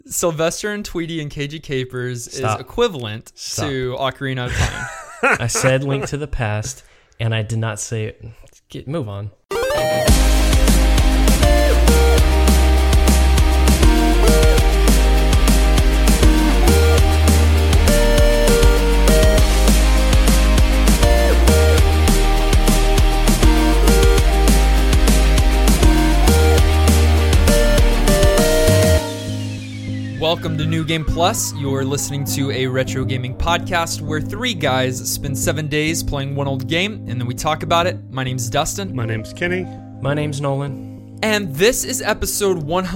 Sylvester and Tweety and KG Capers is equivalent to Ocarina of Time. I said Link to the Past, and I did not say it. Move on. Welcome to New Game Plus. You're listening to a retro gaming podcast where three guys spend 7 days playing one old game, and then we talk about it. My name's Dustin. My name's Kenny. My name's Nolan. And this is episode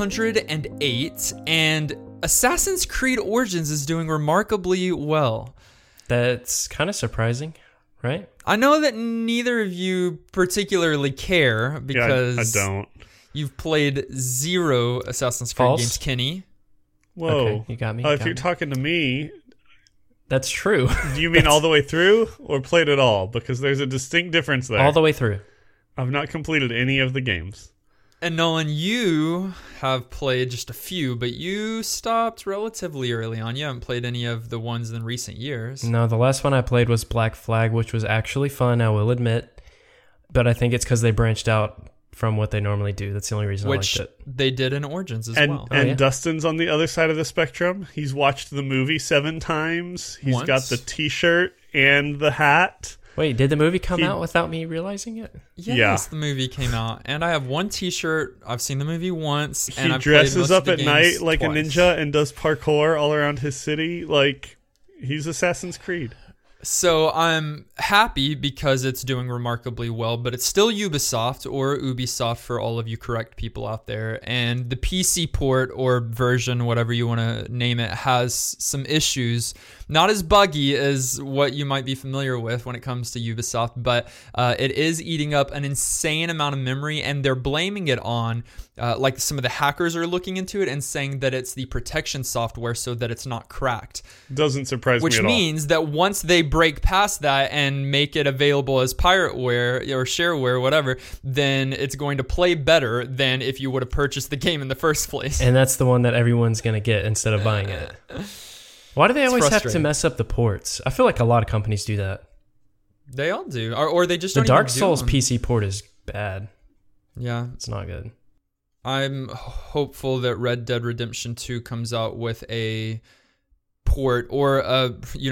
108, and Assassin's Creed Origins is doing remarkably well. That's kind of surprising, right? I know that neither of you particularly care because I don't. You've played 0 Assassin's Creed games, Kenny. Whoa. Okay, you got me. If you're talking to me... That's true. Do you mean all the way through or played it all? Because there's a distinct difference there. All the way through. I've not completed any of the games. And Nolan, you have played just a few, but you stopped relatively early on. You haven't played any of the ones in recent years. No, the last one I played was Black Flag, which was actually fun, I will admit. But I think it's because they branched out from what they normally do. That's the only reason I liked it. They did in Origins as well. And Dustin's on the other side of the spectrum. He's watched the movie 7 times. He's got the t-shirt and the hat. Wait, did the movie come out without me realizing it? Yes, the movie came out. And I have one t-shirt. I've seen the movie once. He dresses up at night like a ninja and does parkour all around his city. Like, he's Assassin's Creed. So I'm happy because it's doing remarkably well, but it's still Ubisoft or Ubisoft for all of you correct people out there. And the PC port or version, whatever you want to name it, has some issues. Not as buggy as what you might be familiar with when it comes to Ubisoft, but it is eating up an insane amount of memory, and they're blaming it on, like some of the hackers are looking into it and saying that it's the protection software so that it's not cracked. Doesn't surprise me at all. Which means that once they break past that and make it available as pirateware or shareware, whatever, then it's going to play better than if you would have purchased the game in the first place. And that's the one that everyone's going to get instead of buying it. Why do they always have to mess up the ports? I feel like a lot of companies do that. They all do. Or they just the don't Dark even Souls do them. PC port is bad. Yeah. It's not good. I'm hopeful that Red Dead Redemption 2 comes out with a port or a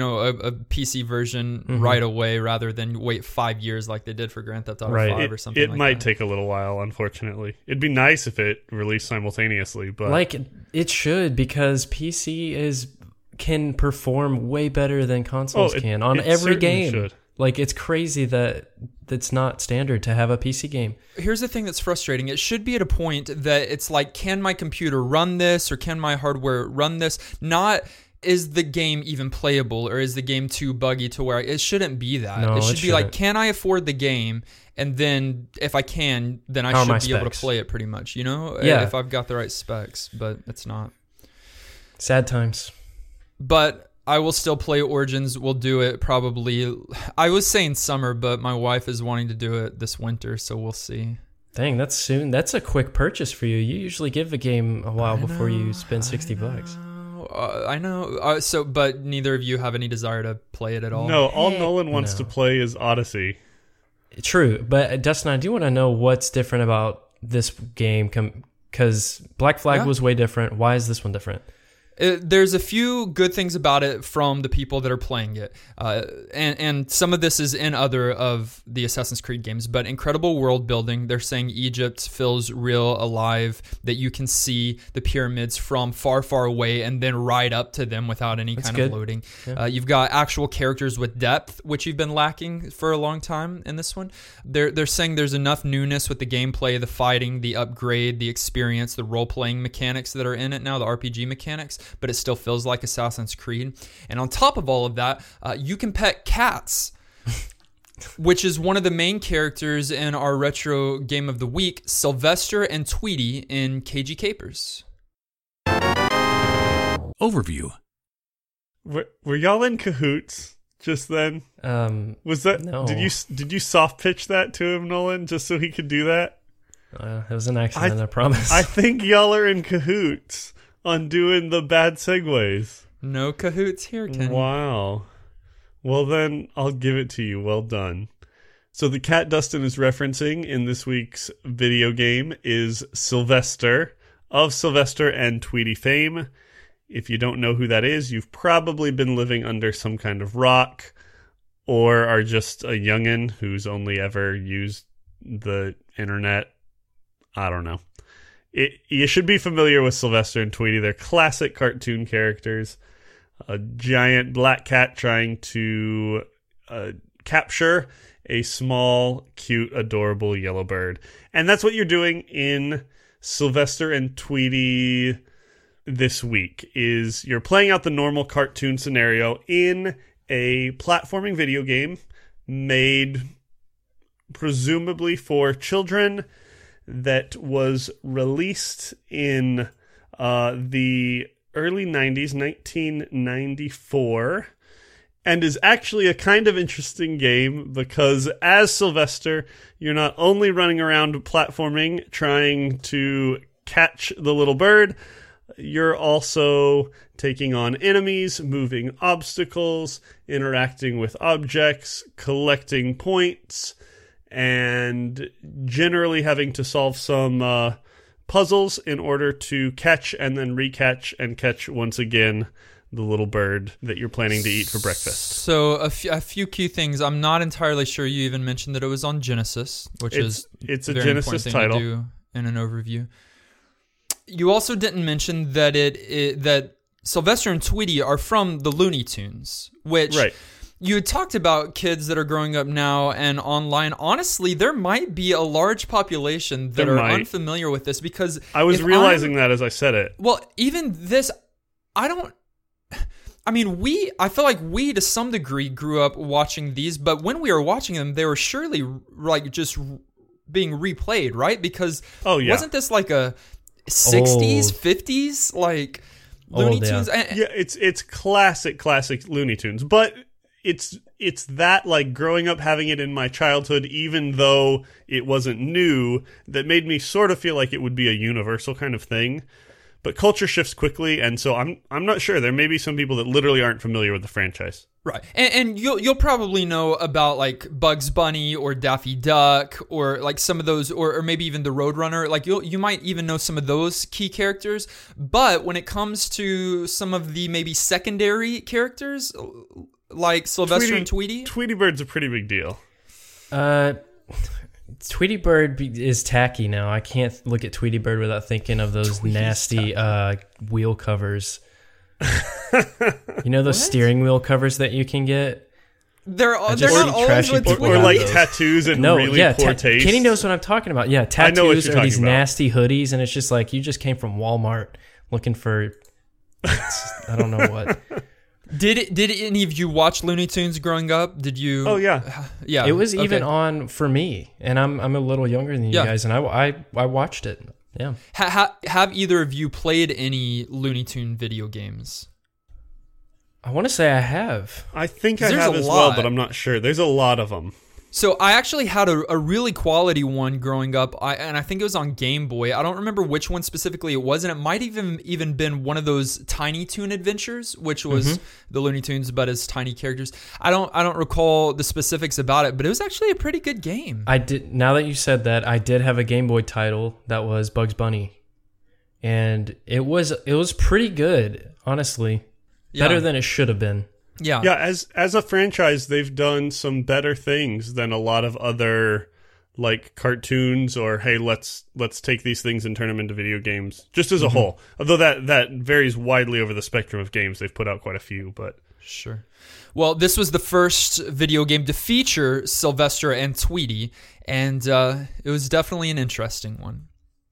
PC version right away rather than wait 5 years like they did for Grand Theft Auto 5 or something like that. It might take a little while, unfortunately. It'd be nice if it released simultaneously, but... Like, it should, because PC can perform way better than consoles can on every game. Should. Like, it's crazy that it's not standard to have a PC game. Here's the thing that's frustrating. It should be at a point that it's like, can my computer run this or can my hardware run this? Not, is the game even playable or is the game too buggy to where it shouldn't be that. No, it should be like, can I afford the game? And then if I can, then I should be able to play it pretty much, if I've got the right specs, but it's not. Sad times. But I will still play Origins. We'll do it probably. I was saying summer, but my wife is wanting to do it this winter, so we'll see. Dang, that's soon. That's a quick purchase for you. You usually give a game a while before you spend $60. I know. But neither of you have any desire to play it at all. No, all Nolan wants to play is Odyssey. True, but Dustin, I do want to know what's different about this game because Black Flag was way different. Why is this one different? There's a few good things about it from the people that are playing it. And some of this is in other of the Assassin's Creed games, but incredible world building. They're saying Egypt feels real alive, that you can see the pyramids from far, far away and then ride up to them without any kind of loading. Yeah. You've got actual characters with depth, which you've been lacking for a long time in this one. They're saying there's enough newness with the gameplay, the fighting, the upgrade, the experience, the role-playing mechanics that are in it now, the RPG mechanics, but it still feels like Assassin's Creed. And on top of all of that, you can pet cats, which is one of the main characters in our retro game of the week, Sylvester and Tweety in KG Capers. Overview. Were y'all in cahoots just then? Was that no. Did you soft pitch that to him, Nolan, just so he could do that? It was an accident, I promise. I think y'all are in cahoots. on doing the bad segues. No cahoots here, Kenny. Wow. Well, then I'll give it to you. Well done. So the cat Dustin is referencing in this week's video game is Sylvester of Sylvester and Tweety fame. If you don't know who that is, you've probably been living under some kind of rock or are just a youngin' who's only ever used the internet. I don't know. You should be familiar with Sylvester and Tweety. They're classic cartoon characters. A giant black cat trying to capture a small, cute, adorable yellow bird. And that's what you're doing in Sylvester and Tweety this week, is you're playing out the normal cartoon scenario in a platforming video game made presumably for children that was released in the early 90s, 1994, and is actually a kind of interesting game because as Sylvester, you're not only running around platforming trying to catch the little bird, you're also taking on enemies, moving obstacles, interacting with objects, collecting points, and generally having to solve some puzzles in order to catch and then recatch and catch once again the little bird that you're planning to eat for breakfast. So a few key things. I'm not entirely sure you even mentioned that it was on Genesis, which it's a very Genesis title to do in an overview. You also didn't mention that that Sylvester and Tweety are from the Looney Tunes, which you had talked about kids that are growing up now and online. Honestly, there might be a large population that are unfamiliar with this because I was realizing that as I said it. Well, even this, I feel like we to some degree grew up watching these, but when we were watching them, they were surely like just being replayed, right? Because wasn't this like a 60s, 50s, like Looney Tunes? Yeah, it's classic Looney Tunes, but it's that like growing up having it in my childhood, even though it wasn't new, that made me sort of feel like it would be a universal kind of thing. But culture shifts quickly, and so I'm not sure. There may be some people that literally aren't familiar with the franchise. Right, and you'll probably know about like Bugs Bunny or Daffy Duck or like some of those, or maybe even the Roadrunner. Like you might even know some of those key characters. But when it comes to some of the maybe secondary characters, like Sylvester and Tweety, Tweety Bird's a pretty big deal. Tweety Bird is tacky now. I can't look at Tweety Bird without thinking of those nasty wheel covers. You know those steering wheel covers that you can get? They're not always with Tweety. Or like tattoos and really poor taste. Kenny knows what I'm talking about. Yeah, tattoos are these nasty hoodies, and it's just like you just came from Walmart looking for I don't know what. Did any of you watch Looney Tunes growing up? Did you? Oh yeah. It was even on for me, and I'm a little younger than you guys, and I watched it. Yeah. Have either of you played any Looney Tune video games? I want to say I have. I think I have as well, but I'm not sure. There's a lot of them. So I actually had a really quality one growing up, and I think it was on Game Boy. I don't remember which one specifically it was, and it might even been one of those Tiny Toon Adventures, which was the Looney Tunes but as tiny characters. I don't recall the specifics about it, but it was actually a pretty good game. I did. Now that you said that, I did have a Game Boy title that was Bugs Bunny, and it was pretty good, honestly. Better than it should have been. Yeah. As a franchise, they've done some better things than a lot of other like cartoons or hey, let's take these things and turn them into video games. Just as a whole, although that varies widely over the spectrum of games. They've put out quite a few, but sure. Well, this was the first video game to feature Sylvester and Tweety, and it was definitely an interesting one.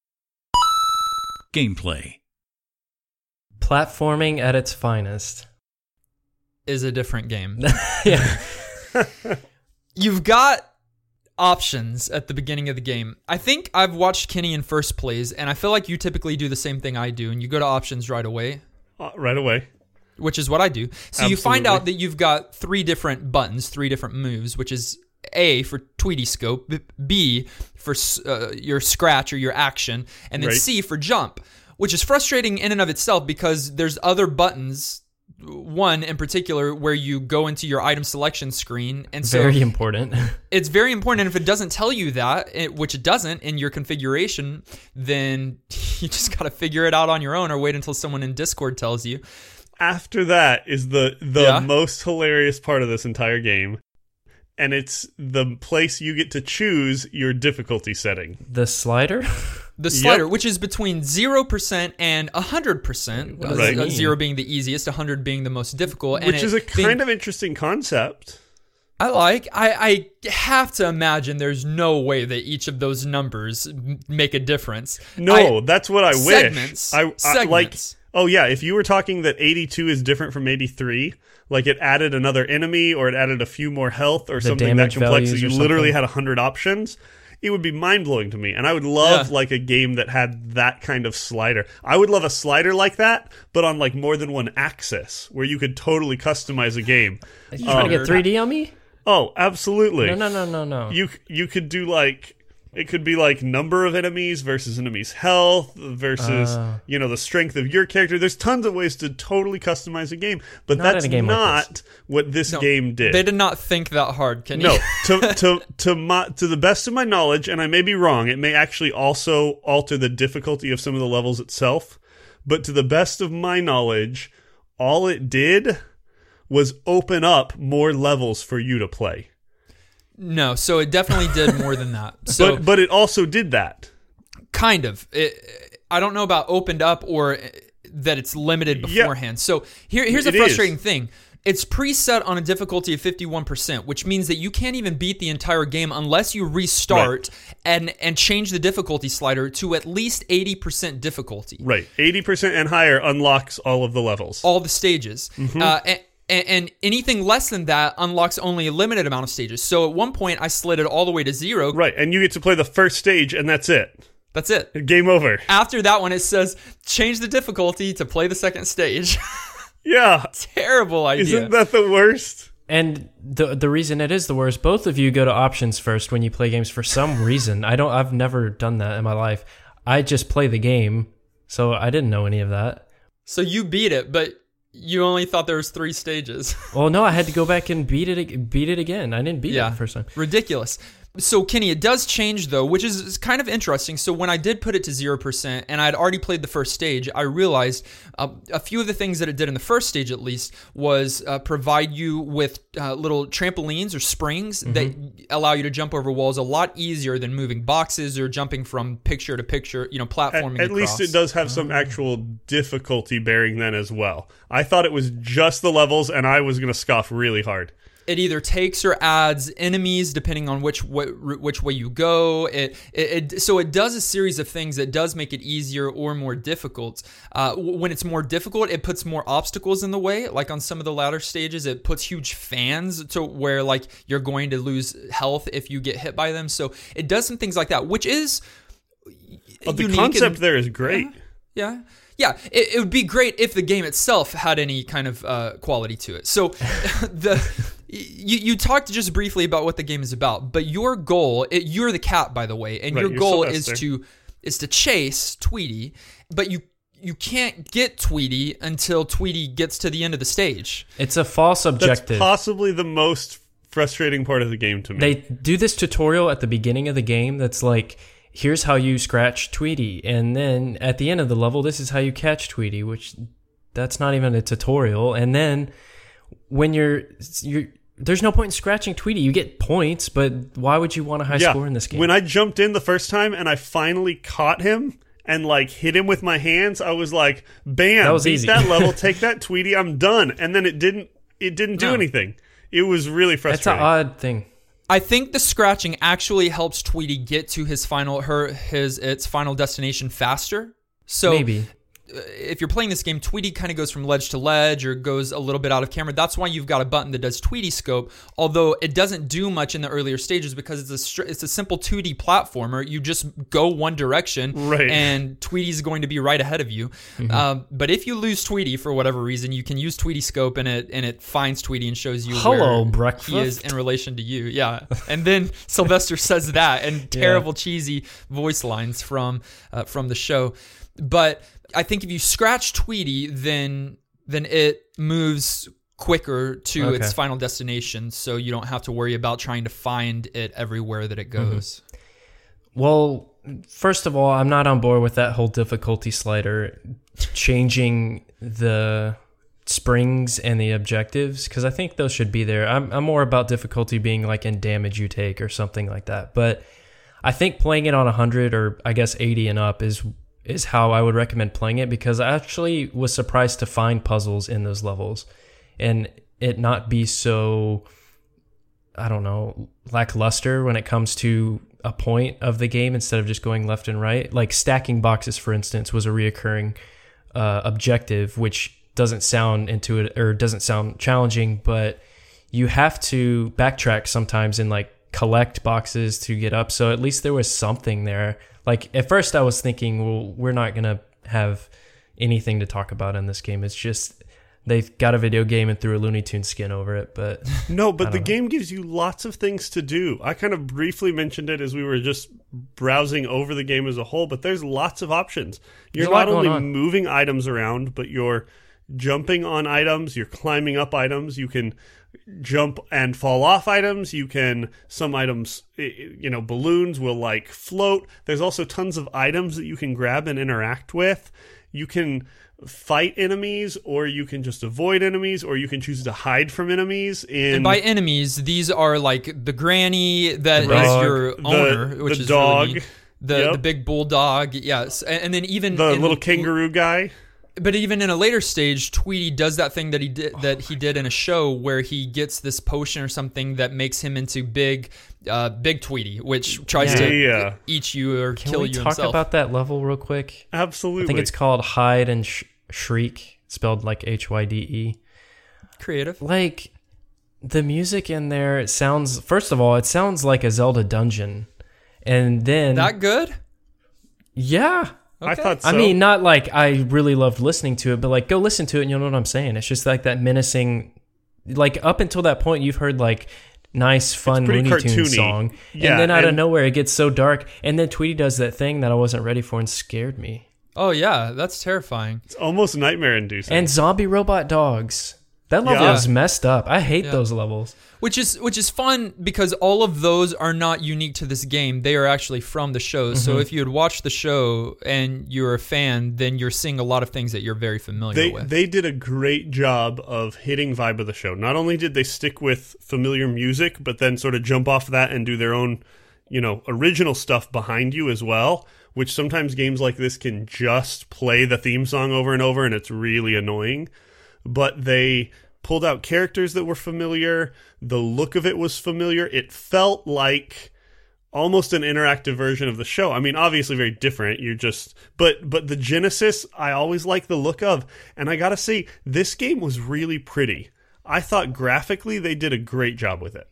Gameplay. Platforming at its finest is a different game. Yeah. You've got options at the beginning of the game. I think I've watched Kenny in first plays, and I feel like you typically do the same thing I do, and you go to options right away. Right away. Which is what I do. So you find out that you've got 3 different buttons, 3 different moves, which is A for Tweety Scope, B for your scratch or your action, and then C for jump. which is frustrating in and of itself because there's other buttons. One in particular where you go into your item selection screen, and so very important. It's very important, and if it doesn't tell you that, which it doesn't in your configuration, then you just got to figure it out on your own or wait until someone in Discord tells you. After that is the most hilarious part of this entire game, and it's the place you get to choose your difficulty setting. The slider? The slider, which is between 0% and 100%, right. 0 being the easiest, 100 being the most difficult. Which is a kind of interesting concept. I have to imagine there's no way that each of those numbers make a difference. No, that's what I wish. Segments. Oh yeah, if you were talking that 82 is different from 83, like it added another enemy or it added a few more health or something that complex, so you literally had 100 options, it would be mind-blowing to me. And I would love like a game that had that kind of slider. I would love a slider like that, but on like more than one axis, where you could totally customize a game. Are you trying to get 3D on me? Oh, absolutely. No. You could do like, it could be like number of enemies versus enemies' health versus, the strength of your character. There's tons of ways to totally customize a game, but that's not what this game did. They did not think that hard, Kenny. No, to the best of my knowledge, and I may be wrong, it may actually also alter the difficulty of some of the levels itself, but to the best of my knowledge, all it did was open up more levels for you to play. No, so it definitely did more than that. So, but it also did that. Kind of. I don't know about opened up or that it's limited beforehand. Yeah. So here's a frustrating thing. It's preset on a difficulty of 51%, which means that you can't even beat the entire game unless you restart and change the difficulty slider to at least 80% difficulty. Right. 80% and higher unlocks all of the levels. All the stages. Mm-hmm. And anything less than that unlocks only a limited amount of stages. So at one point, I slid it all the way to 0. Right, and you get to play the first stage, and that's it. That's it. Game over. After that one, it says, change the difficulty to play the second stage. Yeah. Terrible idea. Isn't that the worst? And the reason it is the worst, both of you go to options first when you play games for some reason. I've never done that in my life. I just play the game, so I didn't know any of that. So you beat it, but you only thought there was 3 stages. Well, no, I had to go back and beat it again. I didn't beat it the first time. Ridiculous. So, Kenny, it does change, though, which is kind of interesting. So when I did put it to 0% and I'd already played the first stage, I realized a few of the things that it did in the first stage, at least, was provide you with little trampolines or springs that allow you to jump over walls a lot easier than moving boxes or jumping from picture to picture, platforming At least it does have some actual difficulty bearing then as well. I thought it was just the levels, and I was going to scoff really hard. It either takes or adds enemies depending on which way you go. So it does a series of things that does make it easier or more difficult. When it's more difficult, it puts more obstacles in the way. Like on some of the latter stages, it puts huge fans to where like you're going to lose health if you get hit by them. So it does some things like that, which is the concept there is great. Yeah, it would be great if the game itself had any kind of quality to it. So you talked just briefly about what the game is about, but your goal, you're the cat, by the way, and your goal is to chase Tweety, but you can't get Tweety until Tweety gets to the end of the stage. It's a false objective. That's possibly the most frustrating part of the game to me. They do this tutorial at the beginning of the game that's like, here's how you scratch Tweety, and then at the end of the level, this is how you catch Tweety, which that's not even a tutorial. And then when you're there's no point in scratching Tweety. You get points, but why would you want a high score in this game? When I jumped in the first time and I finally caught him and like hit him with my hands, I was like, bam, that was beat easy. That level, take that Tweety, I'm done. And then it didn't do anything. It was really frustrating. That's an odd thing. I think the scratching actually helps Tweety get to its final destination faster. So maybe if you're playing this game, Tweety kind of goes from ledge to ledge or goes a little bit out of camera. That's why you've got a button that does Tweety scope, although it doesn't do much in the earlier stages because it's a simple 2D platformer. You just go one direction, and Tweety's going to be right ahead of you. Mm-hmm. But if you lose Tweety for whatever reason, you can use Tweety scope, and it finds Tweety and shows you where he is in relation to you. Yeah, and then Sylvester says that, and terrible cheesy voice lines from the show. But I think if you scratch Tweety, then it moves quicker to its final destination, so you don't have to worry about trying to find it everywhere that it goes. Well, first of all, I'm not on board with that whole difficulty slider changing the springs and the objectives, because I think those should be there. I'm more about difficulty being like in damage you take or something like that. But I think playing it on 100 or I guess 80 and up is how I would recommend playing it, because I actually was surprised to find puzzles in those levels and it not be so, I don't know, lackluster when it comes to a point of the game instead of just going left and right. Like stacking boxes, for instance, was a reoccurring objective, which doesn't sound intuitive or doesn't sound challenging, but you have to backtrack sometimes and like collect boxes to get up. So at least there was something there. Like at first I was thinking, well, we're not going to have anything to talk about in this game. It's just they've got a video game and threw a Looney Tunes skin over it. But no, but the game gives you lots of things to do. I kind of briefly mentioned it as we were just browsing over the game as a whole, but there's lots of options. You're not only moving items around, but you're jumping on items, you're climbing up items, you can jump and fall off items, you can, some items, balloons will like float. There's also tons of items that you can grab and interact with. You can fight enemies, or you can just avoid enemies, or you can choose to hide from enemies. And by enemies, these are like the granny that is your owner, which is dog, really the big bulldog, yes, and then even the little kangaroo guy. But even in a later stage, Tweety does that thing that he did in a show where he gets this potion or something that makes him into big Tweety, which tries to eat you or kill you himself. Can we talk about that level real quick? Absolutely. I think it's called Hide and Shriek, spelled like HYDE. Creative. Like, the music in there, it sounds, first of all, it sounds like a Zelda dungeon. And then... That good? Yeah. Okay. I thought so. I mean, not like I really loved listening to it, but like go listen to it and you'll know what I'm saying. It's just like that menacing, like up until that point you've heard like nice, fun Looney Tunes song. Yeah, and then out of nowhere it gets so dark. And then Tweety does that thing that I wasn't ready for and scared me. Oh yeah, that's terrifying. It's almost nightmare inducing. And zombie robot dogs. That level is messed up. I hate those levels. Which is fun because all of those are not unique to this game. They are actually from the show. Mm-hmm. So if you had watched the show and you're a fan, then you're seeing a lot of things that you're very familiar with. They did a great job of hitting vibe of the show. Not only did they stick with familiar music, but then sort of jump off that and do their own, original stuff behind you as well, which sometimes games like this can just play the theme song over and over and it's really annoying. But they pulled out characters that were familiar. The look of it was familiar. It felt like almost an interactive version of the show. I mean, obviously very different. But the Genesis, I always like the look of. And I gotta say, this game was really pretty. I thought graphically they did a great job with it.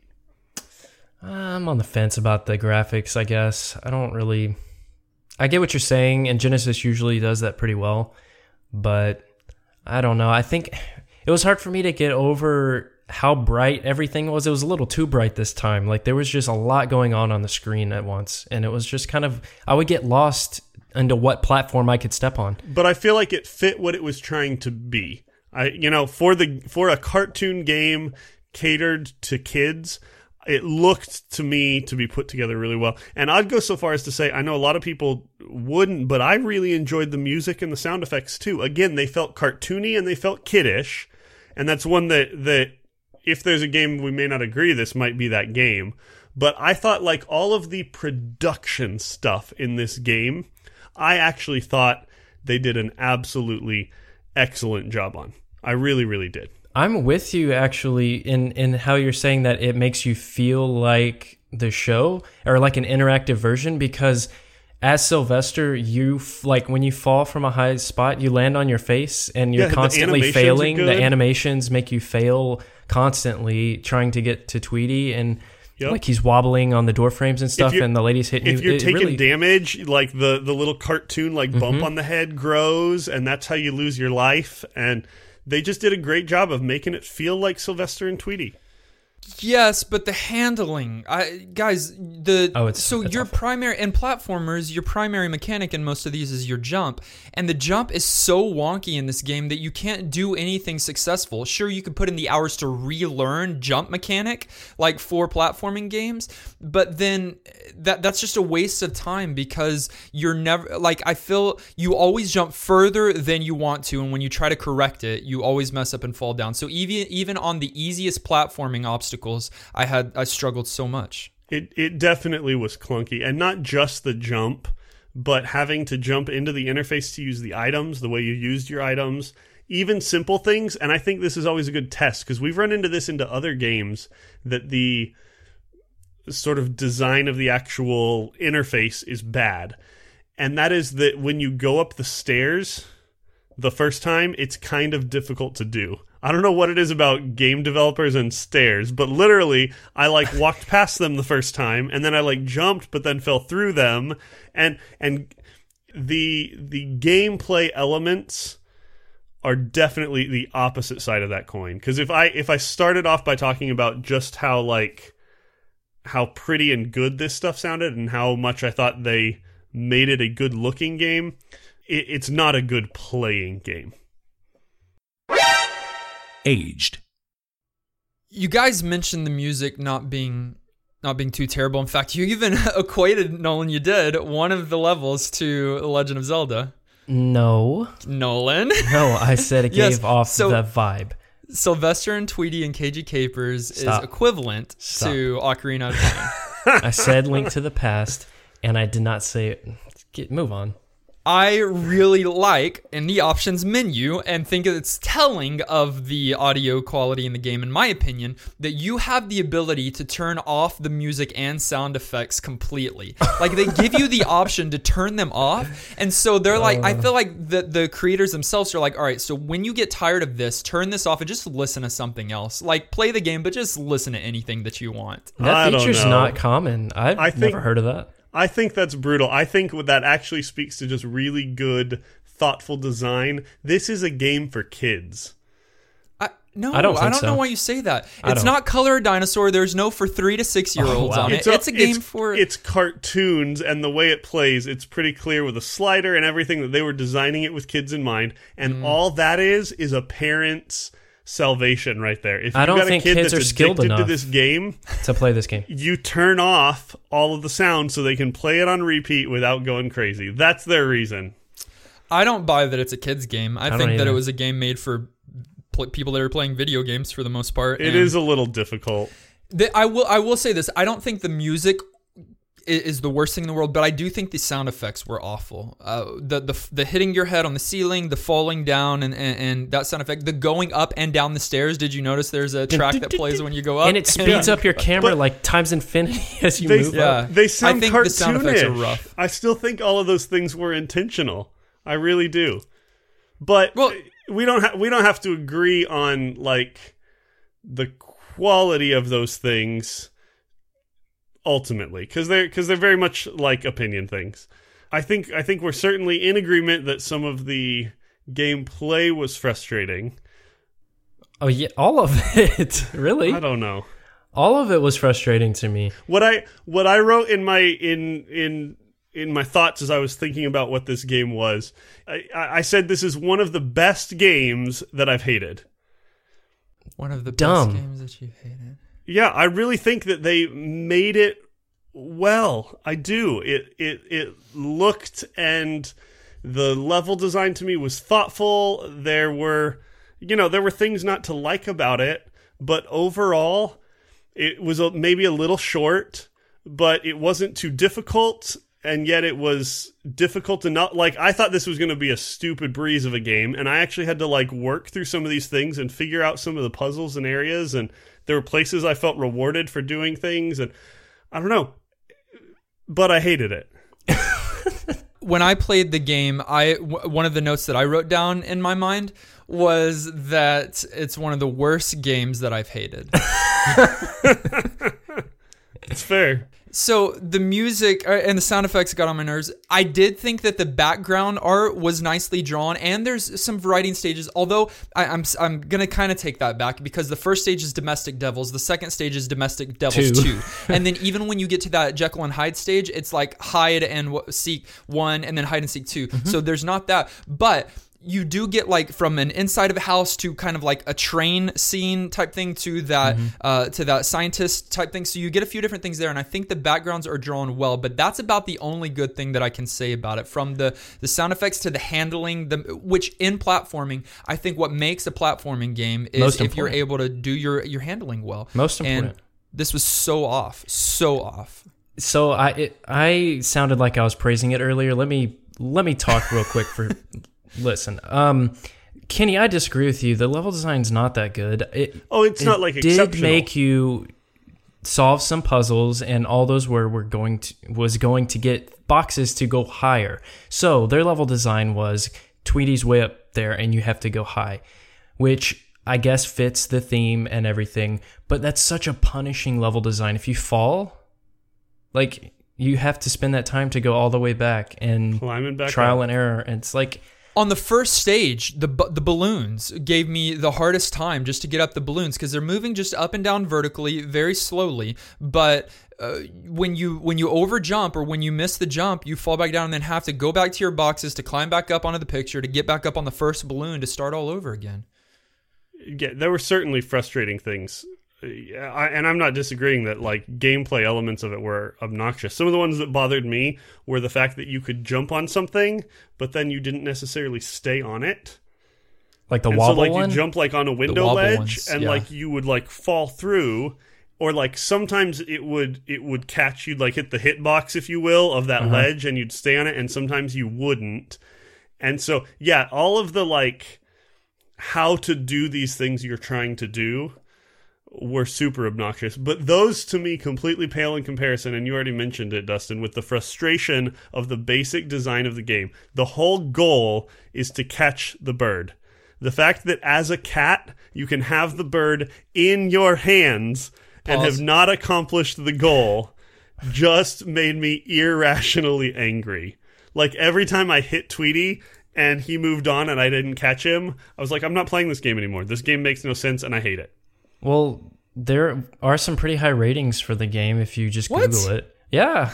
I'm on the fence about the graphics, I guess. I get what you're saying, and Genesis usually does that pretty well. But I don't know. I think it was hard for me to get over how bright everything was. It was a little too bright this time. Like there was just a lot going on the screen at once. And it was just kind of, I would get lost into what platform I could step on. But I feel like it fit what it was trying to be. For a cartoon game catered to kids, it looked to me to be put together really well. And I'd go so far as to say, I know a lot of people wouldn't, but I really enjoyed the music and the sound effects too. Again, they felt cartoony and they felt kiddish. And that's one that if there's a game we may not agree, this might be that game. But I thought like all of the production stuff in this game, I actually thought they did an absolutely excellent job on. I really, really did. I'm with you actually in how you're saying that it makes you feel like the show or like an interactive version, because as Sylvester, when you fall from a high spot, you land on your face and you're constantly failing. The animations make you fail constantly trying to get to Tweety, and like he's wobbling on the door frames and stuff, and the lady's hitting you. If you're taking damage, like the little cartoon bump on the head grows, and that's how you lose your life. And they just did a great job of making it feel like Sylvester and Tweety. Yes, but the handling, guys, it's your awful. primary in platformers, your primary mechanic in most of these is your jump, and the jump is so wonky in this game that you can't do anything successful. Sure, you could put in the hours to relearn jump mechanic like for platforming games, but then that's just a waste of time because you're never like I feel you always jump further than you want to, and when you try to correct it, you always mess up and fall down. So even on the easiest platforming obstacles, I struggled so much. It definitely was clunky, and not just the jump, but having to jump into the interface to use the items, the way you used your items, even simple things. And I think this is always a good test because we've run into this into other games, that the sort of design of the actual interface is bad. And that is that when you go up the stairs the first time, it's kind of difficult to do. I don't know what it is about game developers and stairs, but literally I like walked past them the first time and then I like jumped but then fell through them, and the gameplay elements are definitely the opposite side of that coin. Because if I started off by talking about just how pretty and good this stuff sounded and how much I thought they made it a good looking game, it's not a good playing game. Aged. You guys mentioned the music not being too terrible. In fact, you even equated, Nolan, you did, one of the levels to The Legend of Zelda. No. Nolan. No, I said it Yes, gave off so- the vibe. Sylvester and Tweety and KG Capers Stop. is equivalent to Ocarina of Time. I said Link to the Past, and I did not say it. Move on. I really like in the options menu and think it's telling of the audio quality in the game, in my opinion, that you have the ability to turn off the music and sound effects completely. Like they give you the option to turn them off. And so they're like, I feel like the creators themselves are like, all right, so when you get tired of this, turn this off and just listen to something else. Like play the game, but just listen to anything that you want. That I don't feature's know. not common. I've think- never heard of that. I think that's brutal. I think that actually speaks to just really good, thoughtful design. This is a game for kids. I don't think so. know why you say that. I It's don't. not Color or Dinosaur. There's no for 3 to 6 year olds wow. on it. It's a game for. It's cartoons, and the way it plays, it's pretty clear with a slider and everything that they were designing it with kids in mind. And all that is a parent's salvation right there. If I you've don't got a think kid kids that's are skilled addicted to enough. this game, To play this game. you turn off all of the sound so they can play it on repeat without going crazy. That's their reason. I don't buy that it's a kid's game. I don't think that either. it was a game made for people that are playing video games for the most part. It is a little difficult. I will say this. I don't think the music is the worst thing in the world, but I do think the sound effects were awful. The hitting your head on the ceiling, the falling down, and that sound effect, the going up and down the stairs. Did you notice there's a track that plays when you go up? And it speeds up your camera But- like times infinity as you They, move Yeah. up. they sound I think cartoonish. the sound effects are rough. I still think all of those things were intentional. I really do. But Well- we don't have to agree on like the quality of those things ultimately, because they're very much like opinion things. I think we're certainly in agreement that some of the gameplay was frustrating. Oh yeah, all of it. Really? I don't know. All of it was frustrating to me. What I wrote in my thoughts as I was thinking about what this game was, I said this is one of the best games that I've hated. One of the Dumb. best games that you hated. Yeah, I really think that they made it well. I do. It looked, and the level design to me was thoughtful. There were things not to like about it, but overall it was maybe a little short, but it wasn't too difficult. And yet it was difficult to not like. I thought this was going to be a stupid breeze of a game, and I actually had to like work through some of these things and figure out some of the puzzles and areas. And there were places I felt rewarded for doing things, and I don't know, but I hated it. When I played the game, one of the notes that I wrote down in my mind was that it's one of the worst games that I've hated. It's fair. So the music and the sound effects got on my nerves. I did think that the background art was nicely drawn, and there's some variety in stages. Although I'm gonna kind of take that back, because the first stage is Domestic Devils, the second stage is Domestic Devils 2, and then even when you get to that Jekyll and Hyde stage, it's like hide and seek 1, and then hide and seek 2. So there's not that, but you do get like from an inside of a house to kind of like a train scene type thing to that to that scientist type thing. So you get a few different things there, and I think the backgrounds are drawn well. But that's about the only good thing that I can say about it. From the sound effects to the handling, which in platforming, I think what makes a platforming game is if you're able to do your handling well. Most important. And this was so off. So I sounded like I was praising it earlier. Let me talk real quick for. Listen, Kenny, I disagree with you. The level design's not that good. It's not like exceptional. It did make you solve some puzzles, and all those was going to get boxes to go higher. So their level design was Tweety's way up there, and you have to go high, which I guess fits the theme and everything. But that's such a punishing level design. If you fall, like, you have to spend that time to go all the way back and climbing back trial up. And error. And it's like. On the first stage, the balloons gave me the hardest time just to get up the balloons, because they're moving just up and down vertically very slowly. But when you over jump, or when you miss the jump, you fall back down and then have to go back to your boxes to climb back up onto the picture to get back up on the first balloon to start all over again. Yeah, there were certainly frustrating things. And I'm not disagreeing that like gameplay elements of it were obnoxious. Some of the ones that bothered me were the fact that you could jump on something, but then you didn't necessarily stay on it. Like the wobble so, like, one? You jump like on a window ledge, ones, and yeah. like you would like fall through, or like sometimes it would catch you, like hit the hitbox, if you will, of that ledge, and you'd stay on it, and sometimes you wouldn't. And so, yeah, all of the like how to do these things you're trying to do were super obnoxious, but those to me completely pale in comparison, and you already mentioned it, Dustin, with the frustration of the basic design of the game. The whole goal is to catch the bird. The fact that as a cat, you can have the bird in your hands and have not accomplished the goal just made me irrationally angry. Like, every time I hit Tweety and he moved on and I didn't catch him, I was like, I'm not playing this game anymore. This game makes no sense and I hate it. Well, there are some pretty high ratings for the game if you just Google it. Yeah.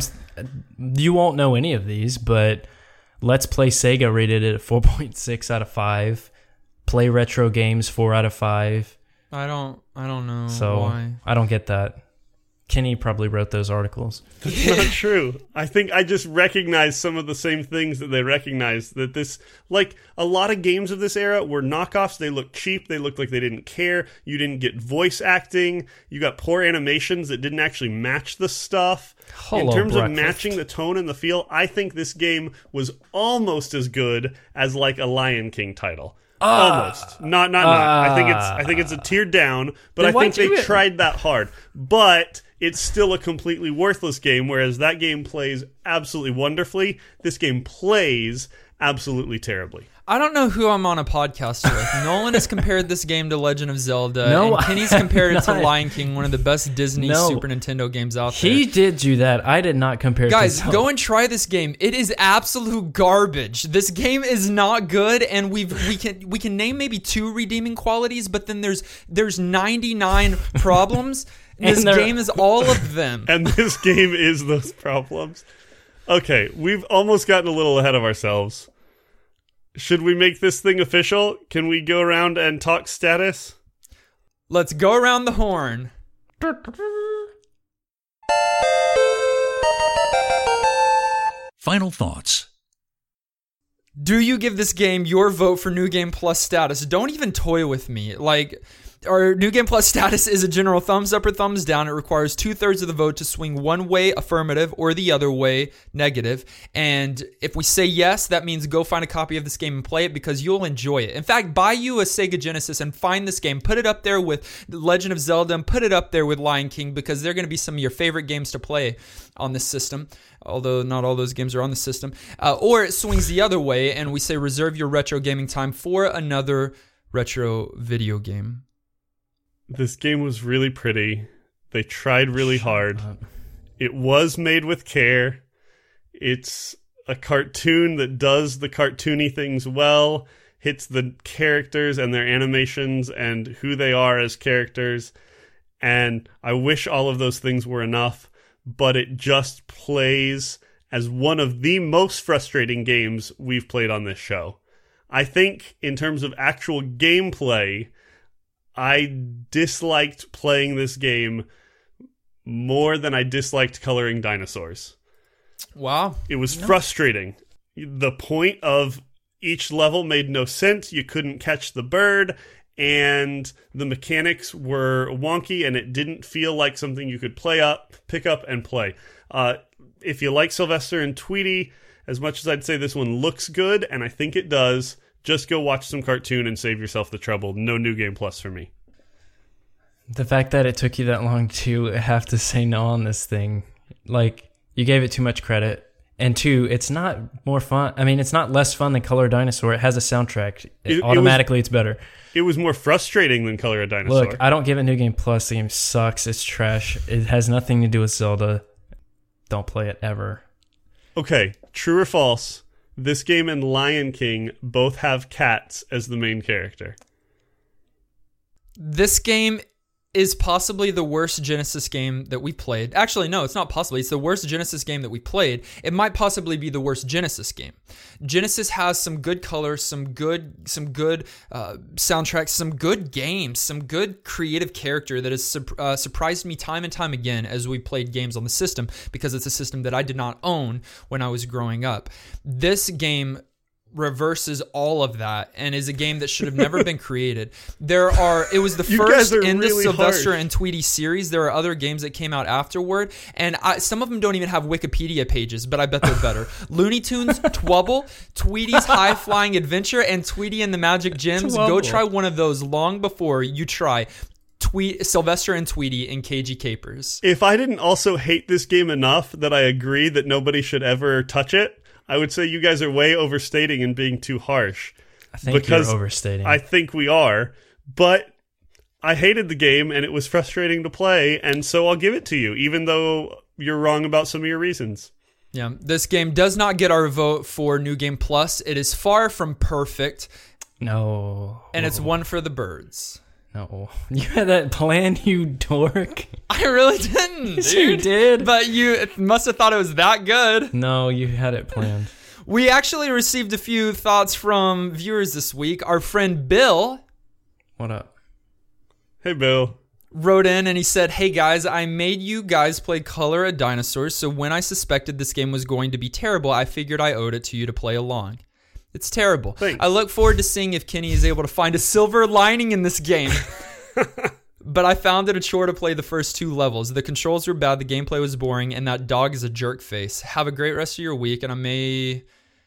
You won't know any of these, but Let's Play Sega rated it at 4.6 out of 5. Play Retro Games 4 out of 5. I don't know why. I don't get that. Kenny probably wrote those articles. That's not true. I think I just recognize some of the same things that they recognize. That this, like, a lot of games of this era were knockoffs. They looked cheap. They looked like they didn't care. You didn't get voice acting. You got poor animations that didn't actually match the stuff. In terms of matching the tone and the feel, I think this game was almost as good as, like, a Lion King title. Almost. Not. I think it's a tier down, but I think they tried that hard. But it's still a completely worthless game, whereas that game plays absolutely wonderfully. This game plays absolutely terribly. I don't know who I'm on a podcast with. Nolan has compared this game to Legend of Zelda, and Kenny's compared it to Lion King, one of the best Disney Super Nintendo games out there. He did do that. I did not compare it to Guys, Zelda. go and try this game. It is absolute garbage. This game is not good, and we can name maybe 2 redeeming qualities, but then there's 99 problems. This game is all of them. And this game is those problems. Okay, we've almost gotten a little ahead of ourselves. Should we make this thing official? Can we go around and talk status? Let's go around the horn. Final thoughts. Do you give this game your vote for New Game Plus status? Don't even toy with me. Like, our New Game Plus status is a general thumbs up or thumbs down. It requires 2/3 of the vote to swing one way affirmative or the other way negative. And if we say yes, that means go find a copy of this game and play it, because you'll enjoy it. In fact, buy you a Sega Genesis and find this game. Put it up there with Legend of Zelda and put it up there with Lion King, because they're going to be some of your favorite games to play on this system. Although not all those games are on the system. Or it swings the other way and we say reserve your retro gaming time for another retro video game. This game was really pretty. They tried really hard. It was made with care. It's a cartoon that does the cartoony things well, hits the characters and their animations and who they are as characters. And I wish all of those things were enough, but it just plays as one of the most frustrating games we've played on this show. I think in terms of actual gameplay, I disliked playing this game more than I disliked coloring dinosaurs. Wow. It was frustrating. The point of each level made no sense. You couldn't catch the bird, and the mechanics were wonky, and it didn't feel like something you could pick up and play. If you like Sylvester and Tweety, as much as I'd say this one looks good, and I think it does, just go watch some cartoon and save yourself the trouble. No New Game Plus for me. The fact that it took you that long to have to say no on this thing, like, you gave it too much credit. And two, it's not more fun. I mean, it's not less fun than Color a Dinosaur. It has a soundtrack. Automatically, it's better. It was more frustrating than Color a Dinosaur. Look, I don't give it New Game Plus. The game sucks. It's trash. It has nothing to do with Zelda. Don't play it ever. Okay, true or false? This game and Lion King both have cats as the main character. This game is possibly the worst Genesis game that we played. Actually, no, it's not possibly. It's the worst Genesis game that we played. It might possibly be the worst Genesis game. Genesis has some good colors, some good soundtracks, some good games, some good creative character that has surprised me time and time again as we played games on the system, because it's a system that I did not own when I was growing up. This game reverses all of that and is a game that should have never been created. It was the first in the Sylvester and Tweety series. There are other games that came out afterward, and some of them don't even have Wikipedia pages, but I bet they're better. Looney Tunes, Twubble, Tweety's High Flying Adventure, and Tweety and the Magic Gems. Twubble. Go try one of those long before you try Sylvester and Tweety in KG Capers. If I didn't also hate this game enough that I agree that nobody should ever touch it, I would say you guys are way overstating and being too harsh. I think you're overstating. I think we are, but I hated the game and it was frustrating to play, and so I'll give it to you, even though you're wrong about some of your reasons. Yeah, this game does not get our vote for New Game Plus. It is far from perfect. No. And it's one for the birds. No. You had that plan, you dork. I really didn't, Yes, dude. you did. But you must have thought it was that good. No, you had it planned. We actually received a few thoughts from viewers this week. Our friend Bill What up? Hey, Bill. wrote in and he said, "Hey guys, I made you guys play Color a Dinosaur, so when I suspected this game was going to be terrible, I figured I owed it to you to play along. It's terrible. Thanks. I look forward to seeing if Kenny is able to find a silver lining in this game." But I found it a chore to play the first 2 levels. The controls were bad, the gameplay was boring, and that dog is a jerk face. Have a great rest of your week, and may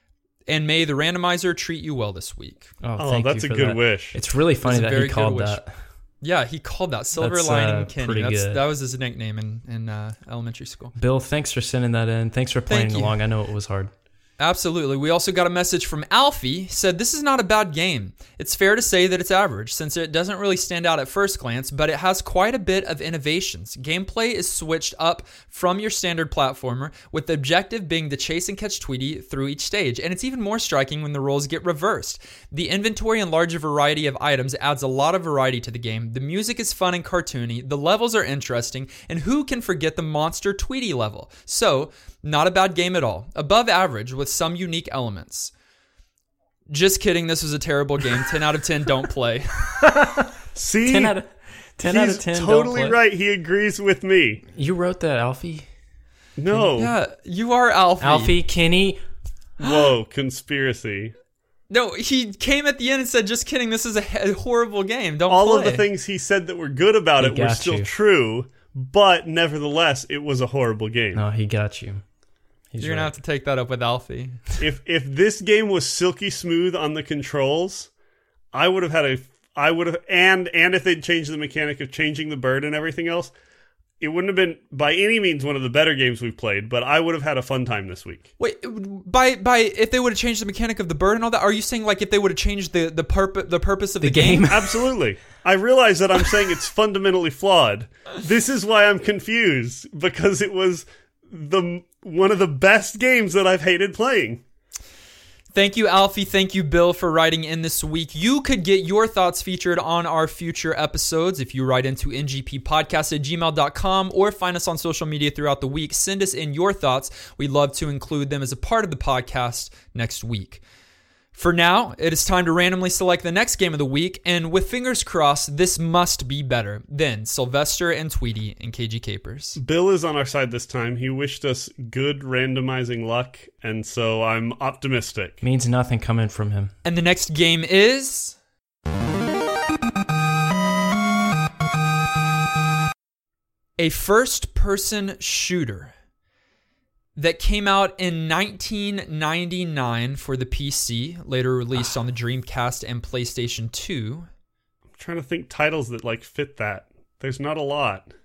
the randomizer treat you well this week. Oh, thank that's you a for good that. wish. It's really funny That's a that very he called good wish. that. Yeah, he called that Silver That's, Lining Kenny. pretty good. That was his nickname in elementary school. Bill, thanks for sending that in. Thanks for playing Thank you. along. I know it was hard. Absolutely. We also got a message from Alfie. He said, "This is not a bad game. It's fair to say that it's average, since it doesn't really stand out at first glance, but it has quite a bit of innovations. Gameplay is switched up from your standard platformer, with the objective being to chase and catch Tweety through each stage, and it's even more striking when the roles get reversed. The inventory and larger variety of items adds a lot of variety to the game. The music is fun and cartoony, the levels are interesting, and who can forget the monster Tweety level? So, not a bad game at all. Above average with some unique elements." Just kidding, this was a terrible game. 10 out of 10, don't play. See? 10 out of 10. He's Don't totally play. right. He agrees with me. You wrote that, Alfie? No. Yeah, you are Alfie. Alfie, Kenny. Whoa, conspiracy. No, he came at the end and said, "Just kidding, this is a horrible game. Don't All play." of the things he said that were good about He it were got still you. true, but nevertheless, it was a horrible game. No, he got you. He's You're going to right. have to take that up with Alfie. If this game was silky smooth on the controls, I would have and if they'd changed the mechanic of changing the bird and everything else, It wouldn't have been by any means one of the better games we've played, but I would have had a fun time this week. Wait, by if they would have changed the mechanic of the bird and all that, are you saying like if they would have changed the purpose of the game? Absolutely. I realize that I'm saying it's fundamentally flawed. This is why I'm confused, because it was one of the best games that I've hated playing. Thank you, Alfie. Thank you, Bill, for writing in this week. You could get your thoughts featured on our future episodes if you write into ngppodcast@gmail.com or find us on social media throughout the week. Send us in your thoughts. We'd love to include them as a part of the podcast next week. For now, it is time to randomly select the next game of the week, and with fingers crossed, this must be better than Sylvester and Tweety and KG Capers. Bill is on our side this time. He wished us good randomizing luck, and so I'm optimistic. Means nothing coming from him. And the next game is... a first-person shooter that came out in 1999 for the PC, later released on the Dreamcast and PlayStation 2. I'm trying to think titles that fit that. There's not a lot.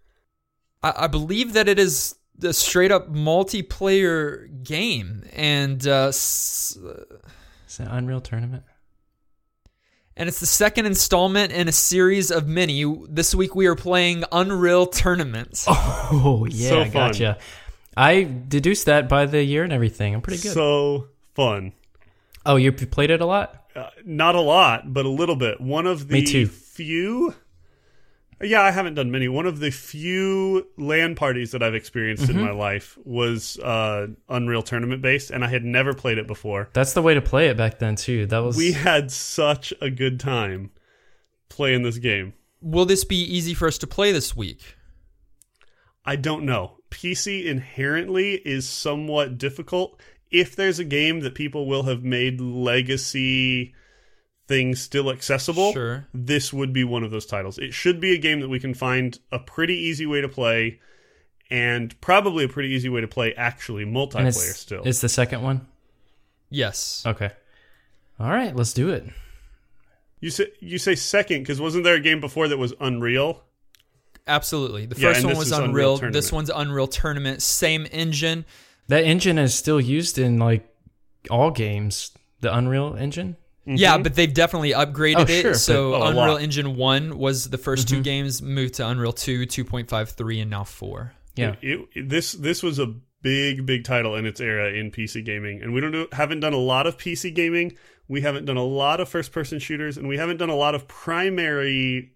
I believe that it is a straight-up multiplayer game, and is it Unreal Tournament? And it's the second installment in a series of many. This week we are playing Unreal Tournament. Oh yeah, so fun. Gotcha. I deduced that by the year and everything. I'm pretty good. So fun. Oh, you played it a lot? Not a lot, but a little bit. One of the Me too. few... Yeah, I haven't done many. One of the few LAN parties that I've experienced in my life was Unreal Tournament based, and I had never played it before. That's the way to play it back then, too. We had such a good time playing this game. Will this be easy for us to play this week? I don't know. PC inherently is somewhat difficult. If there's a game that people will have made legacy things still accessible, sure, this would be one of those titles. It should be a game that we can find a pretty easy way to play, and probably a pretty easy way to play actually multiplayer still. It's the second one? Yes. Okay. All right, let's do it. You say second, because wasn't there a game before that was Unreal? Absolutely. The first one was Unreal. Tournament. This one's Unreal Tournament. Same engine. That engine is still used in all games. The Unreal engine? Mm-hmm. Yeah, but they've definitely upgraded it. Sure, so Unreal Engine 1 was the first two games, moved to Unreal 2, 2.53, and now 4. Yeah. This was a big title in its era in PC gaming, and we haven't done a lot of PC gaming. We haven't done a lot of first-person shooters, and we haven't done a lot of primarily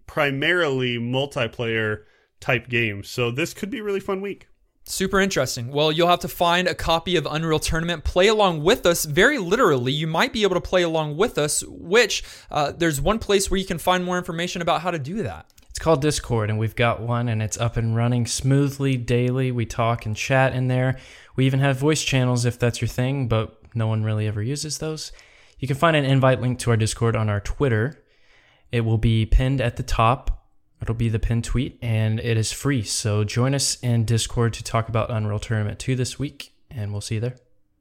multiplayer type games. So this could be a really fun week. Super interesting. Well, you'll have to find a copy of Unreal Tournament, play along with us. Very literally, you might be able to play along with us, which there's one place where you can find more information about how to do that. It's called Discord, and we've got one, and it's up and running smoothly daily. We talk and chat in there. We even have voice channels if that's your thing, but no one really ever uses those. You can find an invite link to our Discord on our Twitter. It will be pinned at the top. It'll be the pinned tweet, and it is free. So join us in Discord to talk about Unreal Tournament 2 this week, and we'll see you there.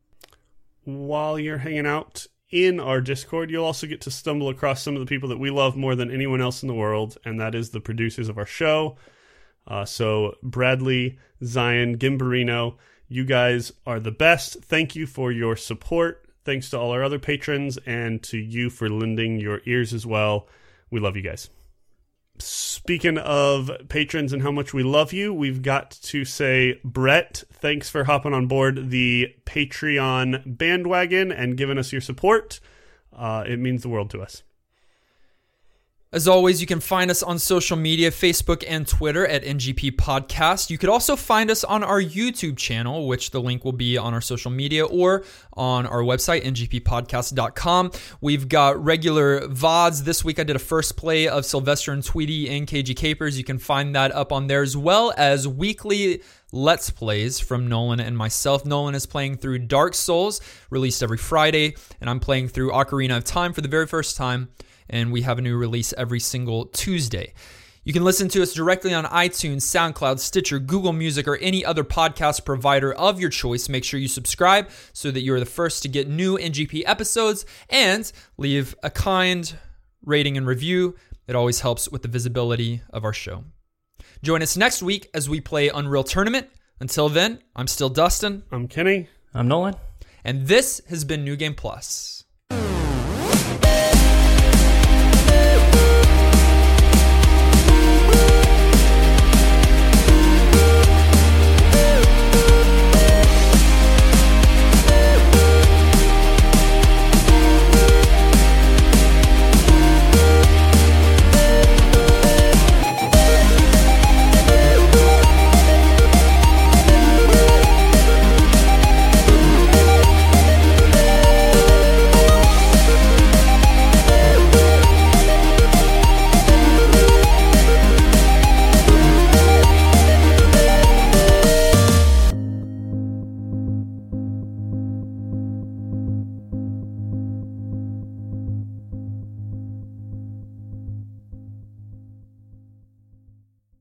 While you're hanging out in our Discord, you'll also get to stumble across some of the people that we love more than anyone else in the world, and that is the producers of our show. So Bradley, Zion, Gimbarino, you guys are the best. Thank you for your support. Thanks to all our other patrons, and to you for lending your ears as well. We love you guys. Speaking of patrons and how much we love you, we've got to say, Brett, thanks for hopping on board the Patreon bandwagon and giving us your support. It means the world to us. As always, you can find us on social media, Facebook and Twitter at NGP Podcast. You could also find us on our YouTube channel, which the link will be on our social media, or on our website, ngppodcast.com. We've got regular VODs. This week I did a first play of Sylvester and Tweety and KG Capers. You can find that up on there, as well as weekly Let's Plays from Nolan and myself. Nolan is playing through Dark Souls, released every Friday, and I'm playing through Ocarina of Time for the very first time. And we have a new release every single Tuesday. You can listen to us directly on iTunes, SoundCloud, Stitcher, Google Music, or any other podcast provider of your choice. Make sure you subscribe so that you're the first to get new NGP episodes, and leave a kind rating and review. It always helps with the visibility of our show. Join us next week as we play Unreal Tournament. Until then, I'm still Dustin. I'm Kenny. I'm Nolan. And this has been New Game Plus.